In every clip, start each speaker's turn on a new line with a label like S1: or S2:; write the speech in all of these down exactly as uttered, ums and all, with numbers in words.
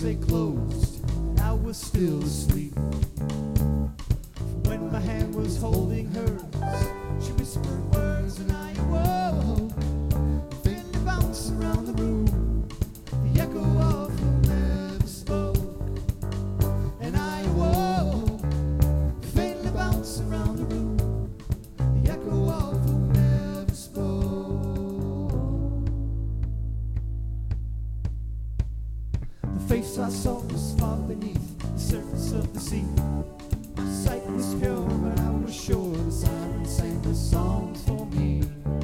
S1: they closed, and I was still asleep. When my hand was holding hers, she whispered words and I awoke, faintly bounced around the room, the echo of who never spoke. And I awoke, faintly bounced around the room, the echo of who never spoke. The face I saw was far beneath the surface of the sea. My sight was pure, but I was sure the silence sang the songs for me.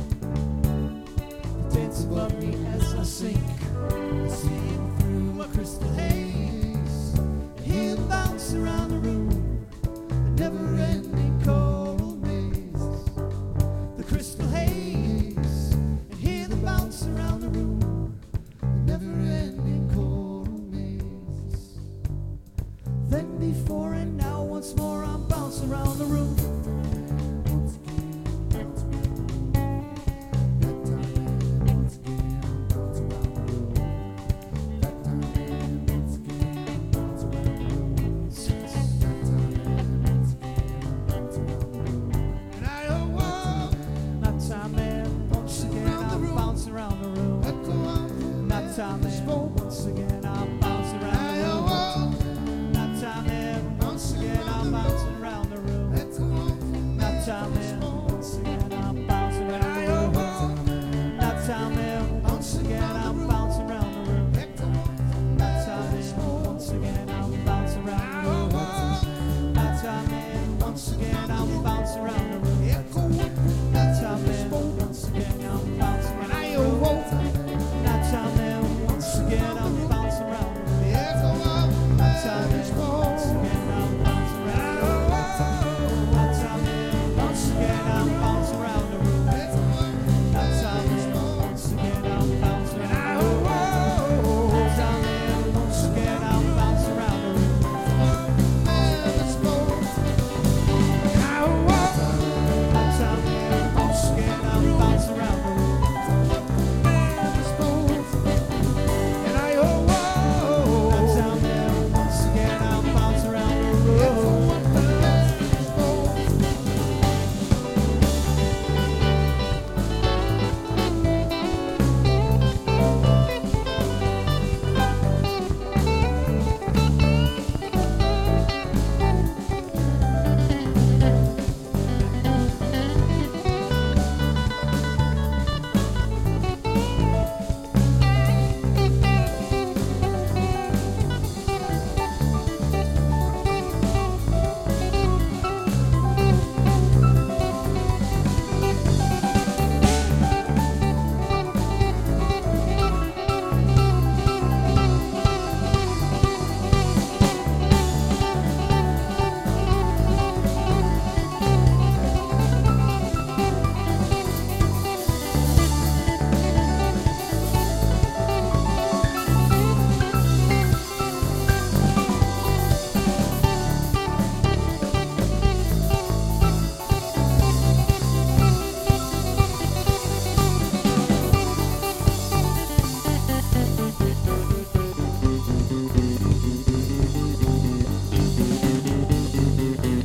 S1: They dance above me as I sink, seeing through my crystal haze, and hear them bounce around the room, the never-ending choral maze. The crystal haze, and hear them bounce around the room, the never-ending choral maze. Then before and now once more I'm bouncing around the room. Once again, once again, that time and once again I'm bouncing around the room. That time and once again I'm bouncing around the room. That time and once again I'm bouncing around the room. And I awoke. That time and once again I'm bouncing around the room. That time and once again